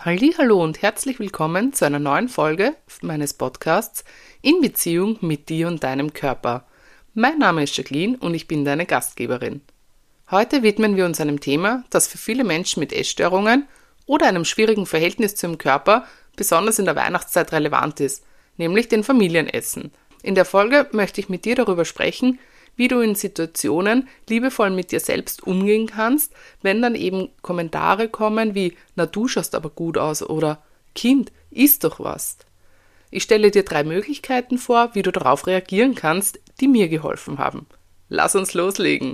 Hallihallo und herzlich willkommen zu einer neuen Folge meines Podcasts In Beziehung mit dir und deinem Körper. Mein Name ist Jacqueline und ich bin deine Gastgeberin. Heute widmen wir uns einem Thema, das für viele Menschen mit Essstörungen oder einem schwierigen Verhältnis zum Körper besonders in der Weihnachtszeit relevant ist, nämlich den Familienessen. In der Folge möchte ich mit dir darüber sprechen, wie du in Situationen liebevoll mit dir selbst umgehen kannst, wenn dann eben Kommentare kommen wie „Na, du schaust aber gut aus" oder „Kind, iss doch was". Ich stelle dir 3 Möglichkeiten vor, wie du darauf reagieren kannst, die mir geholfen haben. Lass uns loslegen!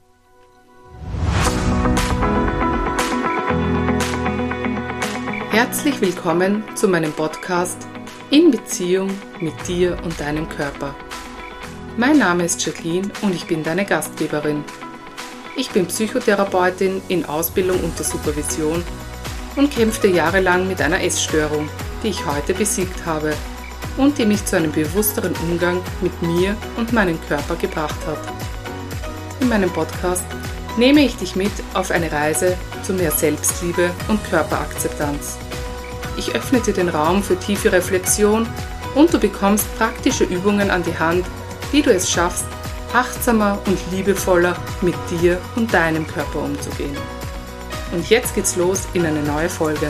Herzlich willkommen zu meinem Podcast In Beziehung mit dir und deinem Körper. Mein Name ist Jacqueline und ich bin deine Gastgeberin. Ich bin Psychotherapeutin in Ausbildung unter Supervision und kämpfte jahrelang mit einer Essstörung, die ich heute besiegt habe und die mich zu einem bewussteren Umgang mit mir und meinem Körper gebracht hat. In meinem Podcast nehme ich dich mit auf eine Reise zu mehr Selbstliebe und Körperakzeptanz. Ich öffne dir den Raum für tiefe Reflexion und du bekommst praktische Übungen an die Hand, wie du es schaffst, achtsamer und liebevoller mit dir und deinem Körper umzugehen. Und jetzt geht's los in eine neue Folge.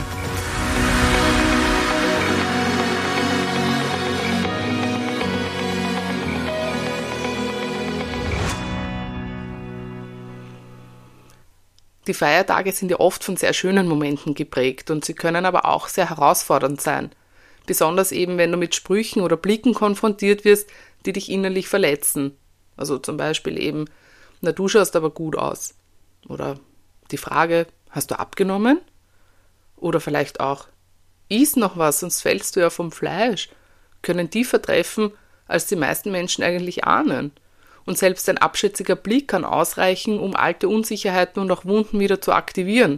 Die Feiertage sind ja oft von sehr schönen Momenten geprägt und sie können aber auch sehr herausfordernd sein. Besonders eben, wenn du mit Sprüchen oder Blicken konfrontiert wirst, die dich innerlich verletzen. Also zum Beispiel eben, „Na, du schaust aber gut aus." Oder die Frage, „Hast du abgenommen?" Oder vielleicht auch, „Iss noch was, sonst fällst du ja vom Fleisch", können tiefer treffen, als die meisten Menschen eigentlich ahnen. Und selbst ein abschätziger Blick kann ausreichen, um alte Unsicherheiten und auch Wunden wieder zu aktivieren.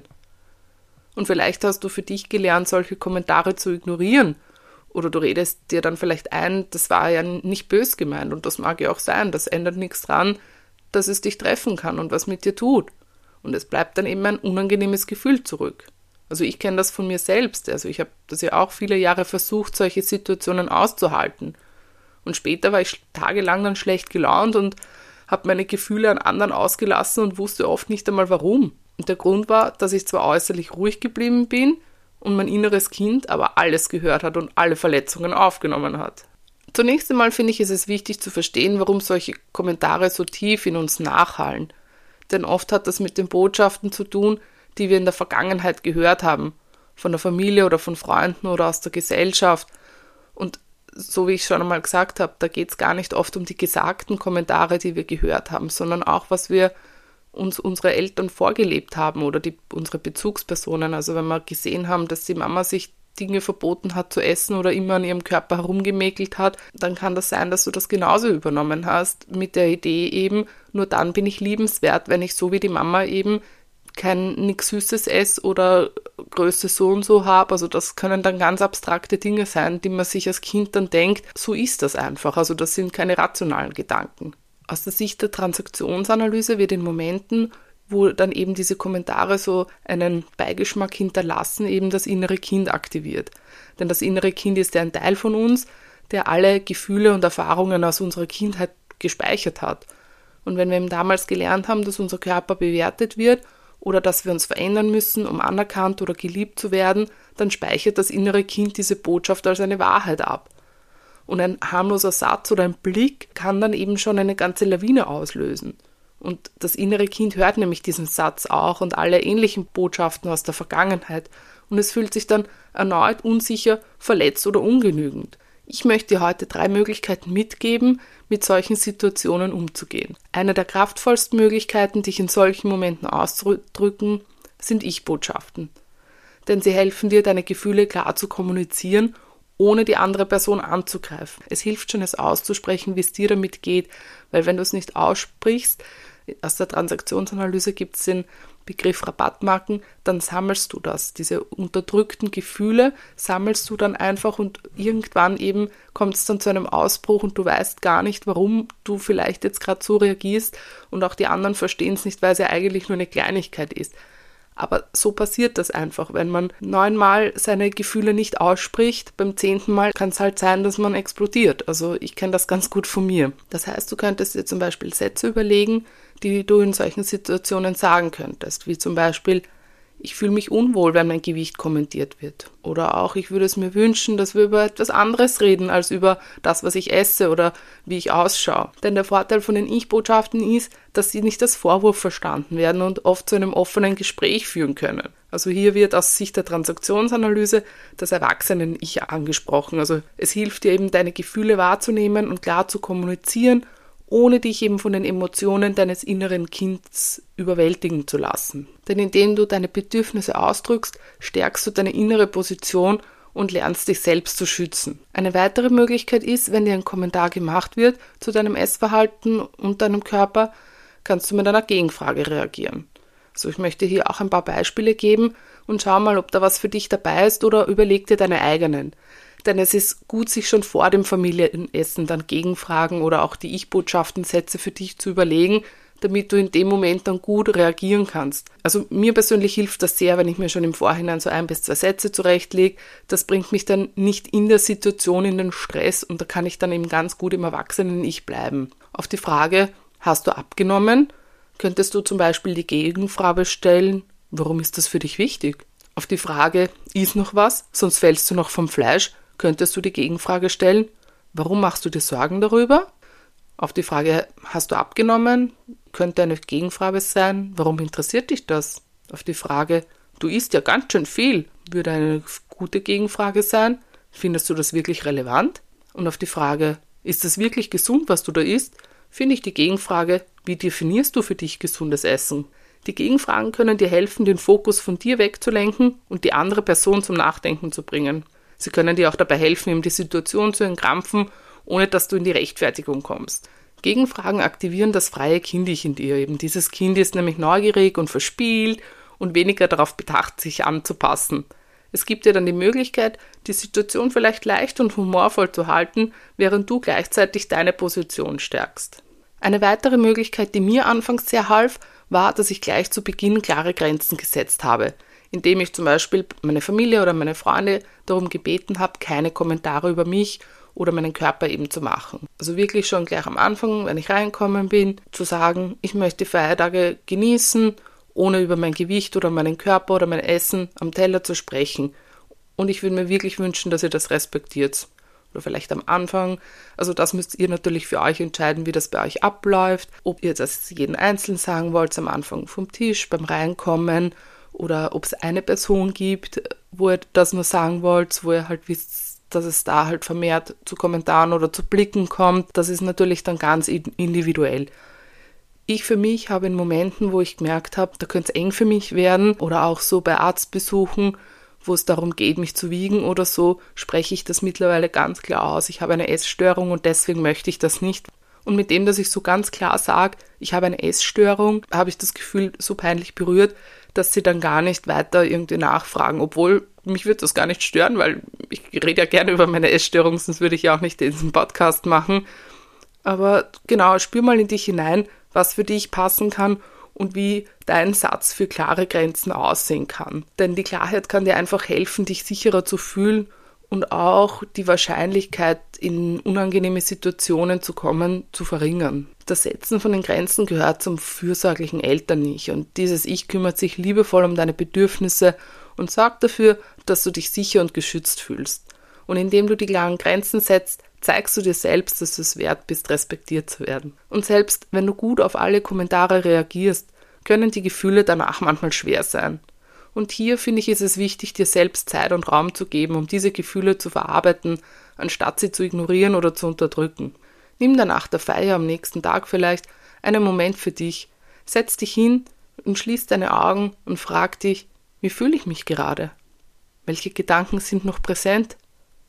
Und vielleicht hast du für dich gelernt, solche Kommentare zu ignorieren. Oder du redest dir dann vielleicht ein, das war ja nicht bös gemeint und das mag ja auch sein, das ändert nichts dran, dass es dich treffen kann und was mit dir tut. Und es bleibt dann eben ein unangenehmes Gefühl zurück. Also ich kenne das von mir selbst, also ich habe das ja auch viele Jahre versucht, solche Situationen auszuhalten. Und später war ich tagelang dann schlecht gelaunt und habe meine Gefühle an anderen ausgelassen und wusste oft nicht einmal warum. Und der Grund war, dass ich zwar äußerlich ruhig geblieben bin, und mein inneres Kind aber alles gehört hat und alle Verletzungen aufgenommen hat. Zunächst einmal finde ich, ist es wichtig zu verstehen, warum solche Kommentare so tief in uns nachhallen. Denn oft hat das mit den Botschaften zu tun, die wir in der Vergangenheit gehört haben, von der Familie oder von Freunden oder aus der Gesellschaft. Und so wie ich schon einmal gesagt habe, da geht es gar nicht oft um die gesagten Kommentare, die wir gehört haben, sondern auch, was wir uns unsere Eltern vorgelebt haben oder unsere Bezugspersonen. Also wenn wir gesehen haben, dass die Mama sich Dinge verboten hat zu essen oder immer an ihrem Körper herumgemäkelt hat, dann kann das sein, dass du das genauso übernommen hast mit der Idee eben, nur dann bin ich liebenswert, wenn ich so wie die Mama eben nix Süßes esse oder Größe so und so habe. Also das können dann ganz abstrakte Dinge sein, die man sich als Kind dann denkt, so ist das einfach. Also das sind keine rationalen Gedanken. Aus der Sicht der Transaktionsanalyse wird in Momenten, wo dann eben diese Kommentare so einen Beigeschmack hinterlassen, eben das innere Kind aktiviert. Denn das innere Kind ist ja ein Teil von uns, der alle Gefühle und Erfahrungen aus unserer Kindheit gespeichert hat. Und wenn wir eben damals gelernt haben, dass unser Körper bewertet wird oder dass wir uns verändern müssen, um anerkannt oder geliebt zu werden, dann speichert das innere Kind diese Botschaft als eine Wahrheit ab. Und ein harmloser Satz oder ein Blick kann dann eben schon eine ganze Lawine auslösen. Und das innere Kind hört nämlich diesen Satz auch und alle ähnlichen Botschaften aus der Vergangenheit. Und es fühlt sich dann erneut unsicher, verletzt oder ungenügend. Ich möchte dir heute 3 Möglichkeiten mitgeben, mit solchen Situationen umzugehen. Eine der kraftvollsten Möglichkeiten, dich in solchen Momenten auszudrücken, sind Ich-Botschaften. Denn sie helfen dir, deine Gefühle klar zu kommunizieren, ohne die andere Person anzugreifen. Es hilft schon, es auszusprechen, wie es dir damit geht, weil wenn du es nicht aussprichst, aus der Transaktionsanalyse gibt es den Begriff Rabattmarken, dann sammelst du das. Diese unterdrückten Gefühle sammelst du dann einfach und irgendwann eben kommt es dann zu einem Ausbruch und du weißt gar nicht, warum du vielleicht jetzt gerade so reagierst und auch die anderen verstehen es nicht, weil es ja eigentlich nur eine Kleinigkeit ist. Aber so passiert das einfach, wenn man 9-mal seine Gefühle nicht ausspricht, beim 10. Mal kann es halt sein, dass man explodiert. Also ich kenne das ganz gut von mir. Das heißt, du könntest dir zum Beispiel Sätze überlegen, die du in solchen Situationen sagen könntest, wie zum Beispiel: Ich fühle mich unwohl, wenn mein Gewicht kommentiert wird. Oder auch: Ich würde es mir wünschen, dass wir über etwas anderes reden, als über das, was ich esse oder wie ich ausschaue. Denn der Vorteil von den Ich-Botschaften ist, dass sie nicht als Vorwurf verstanden werden und oft zu einem offenen Gespräch führen können. Also hier wird aus Sicht der Transaktionsanalyse das Erwachsenen-Ich angesprochen. Also es hilft dir eben, deine Gefühle wahrzunehmen und klar zu kommunizieren, ohne dich eben von den Emotionen deines inneren Kindes überwältigen zu lassen. Denn indem du deine Bedürfnisse ausdrückst, stärkst du deine innere Position und lernst dich selbst zu schützen. Eine weitere Möglichkeit ist, wenn dir ein Kommentar gemacht wird zu deinem Essverhalten und deinem Körper, kannst du mit einer Gegenfrage reagieren. Also ich möchte hier auch ein paar Beispiele geben und schau mal, ob da was für dich dabei ist, oder überleg dir deine eigenen. Denn es ist gut, sich schon vor dem Familienessen dann Gegenfragen oder auch die Ich-Botschaften-Sätze für dich zu überlegen, damit du in dem Moment dann gut reagieren kannst. Also mir persönlich hilft das sehr, wenn ich mir schon im Vorhinein so 1 bis 2 Sätze zurechtlege. Das bringt mich dann nicht in der Situation in den Stress und da kann ich dann eben ganz gut im Erwachsenen-Ich bleiben. Auf die Frage: Hast du abgenommen? Könntest du zum Beispiel die Gegenfrage stellen: Warum ist das für dich wichtig? Auf die Frage: Iss noch was, sonst fällst du noch vom Fleisch, könntest du die Gegenfrage stellen: Warum machst du dir Sorgen darüber? Auf die Frage: Hast du abgenommen? Könnte eine Gegenfrage sein: Warum interessiert dich das? Auf die Frage: Du isst ja ganz schön viel, würde eine gute Gegenfrage sein: Findest du das wirklich relevant? Und auf die Frage: Ist es wirklich gesund, was du da isst? Finde ich die Gegenfrage: Wie definierst du für dich gesundes Essen? Die Gegenfragen können dir helfen, den Fokus von dir wegzulenken und die andere Person zum Nachdenken zu bringen. Sie können dir auch dabei helfen, ihm die Situation zu entkrampfen, ohne dass du in die Rechtfertigung kommst. Gegenfragen aktivieren das freie Kind-Ich in dir. Eben dieses Kind ist nämlich neugierig und verspielt und weniger darauf bedacht, sich anzupassen. Es gibt dir dann die Möglichkeit, die Situation vielleicht leicht und humorvoll zu halten, während du gleichzeitig deine Position stärkst. Eine weitere Möglichkeit, die mir anfangs sehr half, war, dass ich gleich zu Beginn klare Grenzen gesetzt habe, indem ich zum Beispiel meine Familie oder meine Freunde darum gebeten habe, keine Kommentare über mich oder meinen Körper eben zu machen. Also wirklich schon gleich am Anfang, wenn ich reinkommen bin, zu sagen: Ich möchte die Feiertage genießen, ohne über mein Gewicht oder meinen Körper oder mein Essen am Teller zu sprechen. Und ich würde mir wirklich wünschen, dass ihr das respektiert. Oder vielleicht am Anfang. Also das müsst ihr natürlich für euch entscheiden, wie das bei euch abläuft. Ob ihr das jeden einzeln sagen wollt, am Anfang vom Tisch, beim Reinkommen, oder ob es eine Person gibt, wo ihr das nur sagen wollt, wo ihr halt wisst, dass es da halt vermehrt zu Kommentaren oder zu Blicken kommt. Das ist natürlich dann ganz individuell. Ich für mich habe in Momenten, wo ich gemerkt habe, da könnte es eng für mich werden, oder auch so bei Arztbesuchen, wo es darum geht, mich zu wiegen oder so, spreche ich das mittlerweile ganz klar aus. Ich habe eine Essstörung und deswegen möchte ich das nicht. Und mit dem, dass ich so ganz klar sage, ich habe eine Essstörung, habe ich das Gefühl so peinlich berührt, dass sie dann gar nicht weiter irgendwie nachfragen. Obwohl, mich würde das gar nicht stören, weil ich rede ja gerne über meine Essstörung, sonst würde ich ja auch nicht diesen Podcast machen. Aber genau, spür mal in dich hinein, was für dich passen kann und wie dein Satz für klare Grenzen aussehen kann. Denn die Klarheit kann dir einfach helfen, dich sicherer zu fühlen und auch die Wahrscheinlichkeit, in unangenehme Situationen zu kommen, zu verringern. Das Setzen von den Grenzen gehört zum fürsorglichen Eltern-Ich und dieses Ich kümmert sich liebevoll um deine Bedürfnisse und sorgt dafür, dass du dich sicher und geschützt fühlst. Und indem du die klaren Grenzen setzt, zeigst du dir selbst, dass du es wert bist, respektiert zu werden. Und selbst wenn du gut auf alle Kommentare reagierst, können die Gefühle danach manchmal schwer sein. Und hier finde ich, ist es wichtig, dir selbst Zeit und Raum zu geben, um diese Gefühle zu verarbeiten, anstatt sie zu ignorieren oder zu unterdrücken. Nimm dann nach der Feier am nächsten Tag vielleicht einen Moment für dich, setz dich hin und schließ deine Augen und frag dich: Wie fühle ich mich gerade? Welche Gedanken sind noch präsent?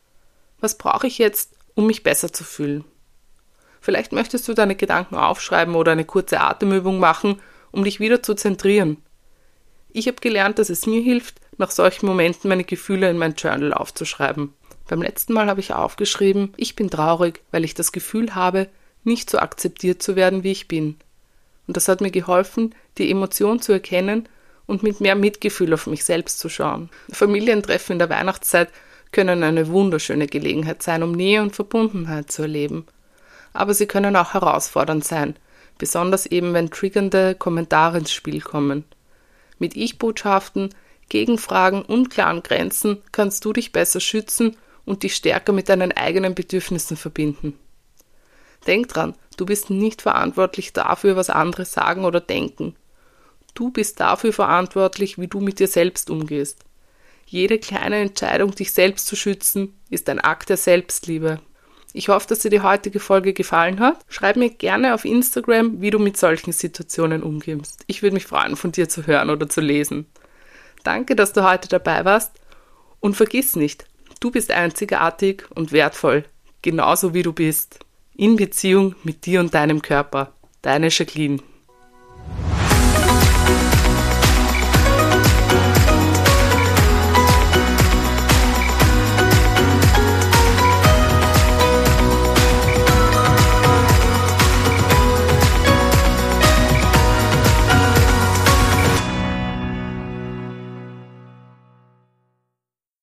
Was brauche ich jetzt, um mich besser zu fühlen? Vielleicht möchtest du deine Gedanken aufschreiben oder eine kurze Atemübung machen, um dich wieder zu zentrieren. Ich habe gelernt, dass es mir hilft, nach solchen Momenten meine Gefühle in mein Journal aufzuschreiben. Beim letzten Mal habe ich aufgeschrieben: Ich bin traurig, weil ich das Gefühl habe, nicht so akzeptiert zu werden, wie ich bin. Und das hat mir geholfen, die Emotion zu erkennen und mit mehr Mitgefühl auf mich selbst zu schauen. Familientreffen in der Weihnachtszeit können eine wunderschöne Gelegenheit sein, um Nähe und Verbundenheit zu erleben. Aber sie können auch herausfordernd sein, besonders eben, wenn triggernde Kommentare ins Spiel kommen. Mit Ich-Botschaften, Gegenfragen und klaren Grenzen kannst du dich besser schützen und dich stärker mit deinen eigenen Bedürfnissen verbinden. Denk dran, du bist nicht verantwortlich dafür, was andere sagen oder denken. Du bist dafür verantwortlich, wie du mit dir selbst umgehst. Jede kleine Entscheidung, dich selbst zu schützen, ist ein Akt der Selbstliebe. Ich hoffe, dass dir die heutige Folge gefallen hat. Schreib mir gerne auf Instagram, wie du mit solchen Situationen umgehst. Ich würde mich freuen, von dir zu hören oder zu lesen. Danke, dass du heute dabei warst und vergiss nicht, du bist einzigartig und wertvoll, genauso wie du bist. In Beziehung mit dir und deinem Körper. Deine Jacqueline.